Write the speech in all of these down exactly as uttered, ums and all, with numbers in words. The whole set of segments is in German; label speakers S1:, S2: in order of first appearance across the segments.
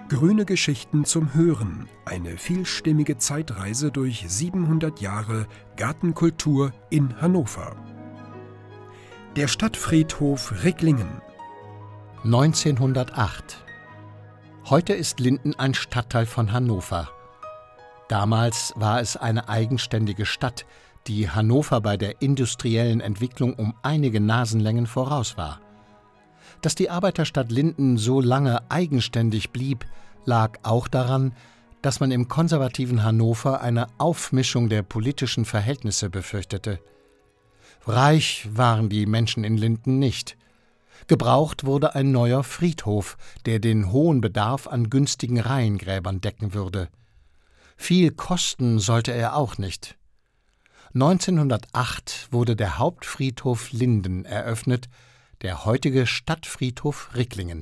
S1: Grüne Geschichten zum Hören. Eine vielstimmige Zeitreise durch siebenhundert Jahre Gartenkultur in Hannover. Der Stadtfriedhof Ricklingen.
S2: neunzehnhundertacht. Heute ist Linden ein Stadtteil von Hannover. Damals war es eine eigenständige Stadt, die Hannover bei der industriellen Entwicklung um einige Nasenlängen voraus war. Dass die Arbeiterstadt Linden so lange eigenständig blieb, lag auch daran, dass man im konservativen Hannover eine Aufmischung der politischen Verhältnisse befürchtete. Reich waren die Menschen in Linden nicht. Gebraucht wurde ein neuer Friedhof, der den hohen Bedarf an günstigen Reihengräbern decken würde. Viel kosten sollte er auch nicht. neunzehnhundertacht wurde der Hauptfriedhof Linden eröffnet, der heutige Stadtfriedhof Ricklingen.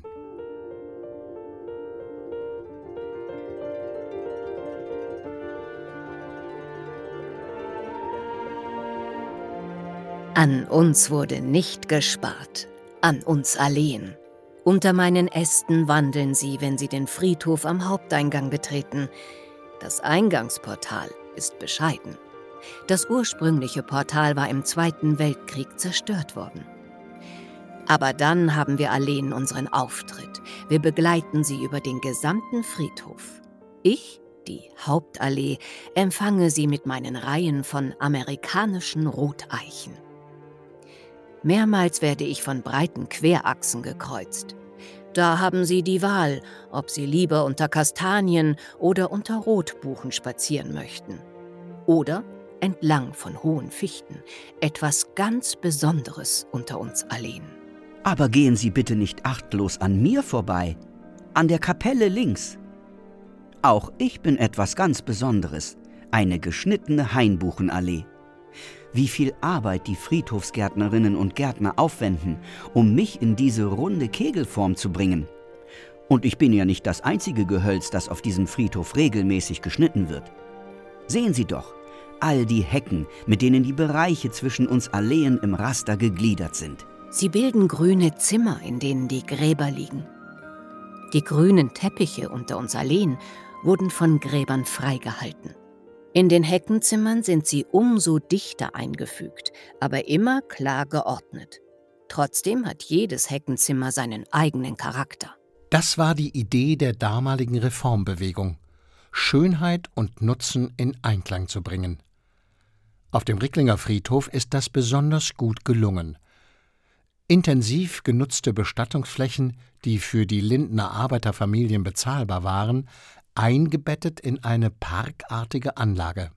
S3: An uns wurde nicht gespart, an uns Alleen. Unter meinen Ästen wandeln sie, wenn sie den Friedhof am Haupteingang betreten. Das Eingangsportal ist bescheiden. Das ursprüngliche Portal war im Zweiten Weltkrieg zerstört worden. Aber dann haben wir Alleen unseren Auftritt. Wir begleiten sie über den gesamten Friedhof. Ich, die Hauptallee, empfange sie mit meinen Reihen von amerikanischen Roteichen. Mehrmals werde ich von breiten Querachsen gekreuzt. Da haben Sie die Wahl, ob Sie lieber unter Kastanien oder unter Rotbuchen spazieren möchten. Oder entlang von hohen Fichten. Etwas ganz Besonderes unter uns Alleen.
S4: Aber gehen Sie bitte nicht achtlos an mir vorbei. An der Kapelle links. Auch ich bin etwas ganz Besonderes. Eine geschnittene Hainbuchenallee. Wie viel Arbeit die Friedhofsgärtnerinnen und Gärtner aufwenden, um mich in diese runde Kegelform zu bringen. Und ich bin ja nicht das einzige Gehölz, das auf diesem Friedhof regelmäßig geschnitten wird. Sehen Sie doch, all die Hecken, mit denen die Bereiche zwischen uns Alleen im Raster gegliedert sind.
S3: Sie bilden grüne Zimmer, in denen die Gräber liegen. Die grünen Teppiche unter uns Alleen wurden von Gräbern freigehalten. In den Heckenzimmern sind sie umso dichter eingefügt, aber immer klar geordnet. Trotzdem hat jedes Heckenzimmer seinen eigenen Charakter.
S2: Das war die Idee der damaligen Reformbewegung, Schönheit und Nutzen in Einklang zu bringen. Auf dem Ricklinger Friedhof ist das besonders gut gelungen. Intensiv genutzte Bestattungsflächen, die für die Lindener Arbeiterfamilien bezahlbar waren, eingebettet in eine parkartige Anlage.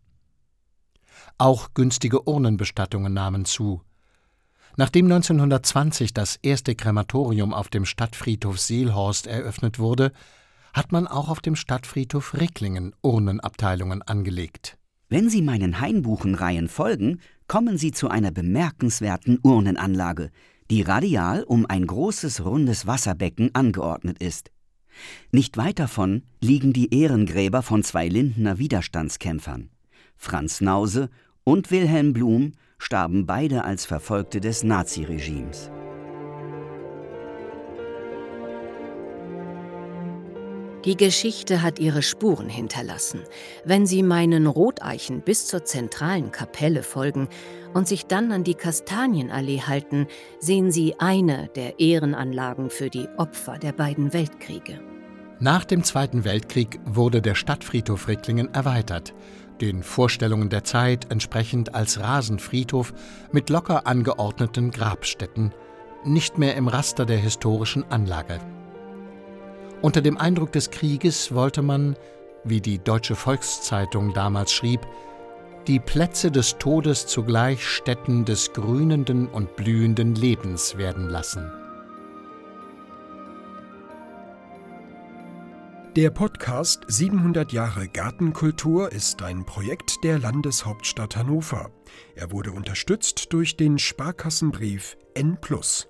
S2: Auch günstige Urnenbestattungen nahmen zu. Nachdem neunzehnhundertzwanzig das erste Krematorium auf dem Stadtfriedhof Seelhorst eröffnet wurde, hat man auch auf dem Stadtfriedhof Ricklingen Urnenabteilungen angelegt.
S4: Wenn Sie meinen Hainbuchenreihen folgen, kommen Sie zu einer bemerkenswerten Urnenanlage, die radial um ein großes, rundes Wasserbecken angeordnet ist. Nicht weit davon liegen die Ehrengräber von zwei Lindener Widerstandskämpfern. Franz Nause und Wilhelm Blum starben beide als Verfolgte des Naziregimes.
S3: Die Geschichte hat ihre Spuren hinterlassen. Wenn Sie meinen Roteichen bis zur zentralen Kapelle folgen und sich dann an die Kastanienallee halten, sehen Sie eine der Ehrenanlagen für die Opfer der beiden Weltkriege.
S2: Nach dem Zweiten Weltkrieg wurde der Stadtfriedhof Ricklingen erweitert, den Vorstellungen der Zeit entsprechend als Rasenfriedhof mit locker angeordneten Grabstätten, nicht mehr im Raster der historischen Anlage. Unter dem Eindruck des Krieges wollte man, wie die Deutsche Volkszeitung damals schrieb, die Plätze des Todes zugleich Stätten des grünenden und blühenden Lebens werden lassen.
S1: Der Podcast siebenhundert Jahre Gartenkultur ist ein Projekt der Landeshauptstadt Hannover. Er wurde unterstützt durch den Sparkassenbrief N plus.